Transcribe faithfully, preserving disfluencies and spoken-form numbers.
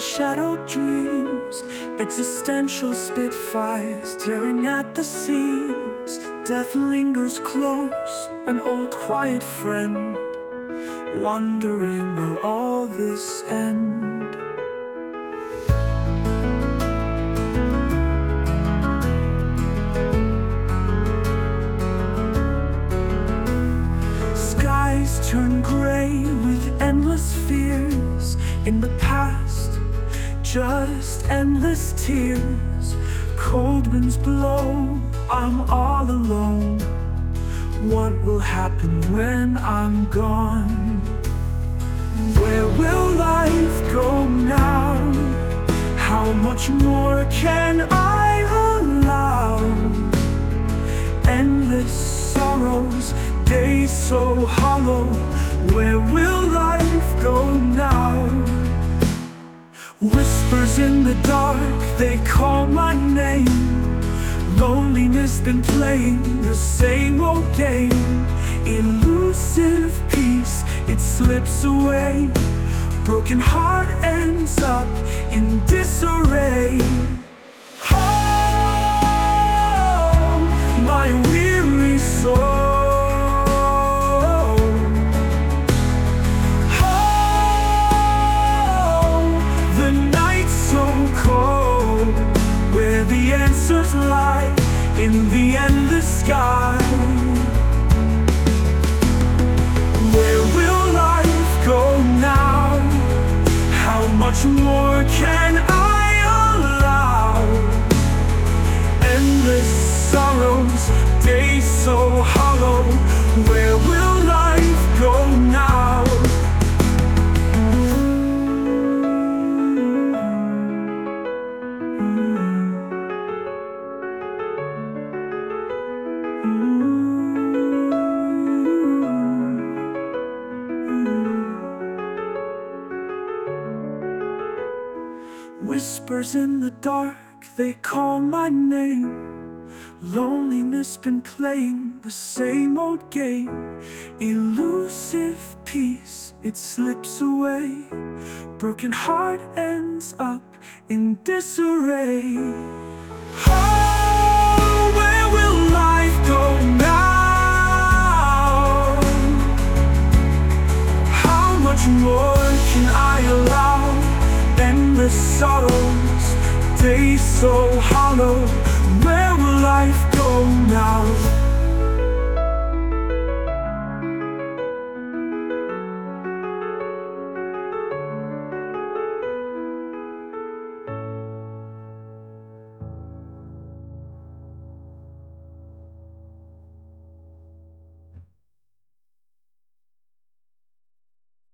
shadowed dreams, existential spitfires tearing at the seams. Death lingers close, an old quiet friend, wondering will all this end? Skies turn gray with endless fears. In the past, just endless tears. Cold winds blow, I'm all alone. What will happen when I'm gone? Where will life go now? How much more can I allow? Endless sorrows, days so hollow. Where will life go now? Whispers in the dark, they call my name. Loneliness been playing the same old game. Elusive peace, it slips away. Broken heart ends up in disarray. Oh, my weary soul. The answers lie in the endless sky. Where will life go now? How much more can I allow? Endless sorrows, days so hollow. Where will life go now? Whispers in the dark, they call my name. Loneliness been playing the same old game. Elusive peace, it slips away. Broken heart ends up in disarray. Oh, where will life go now? How much more can I allow? Endless sorrows, days so hollow. Where will life go now?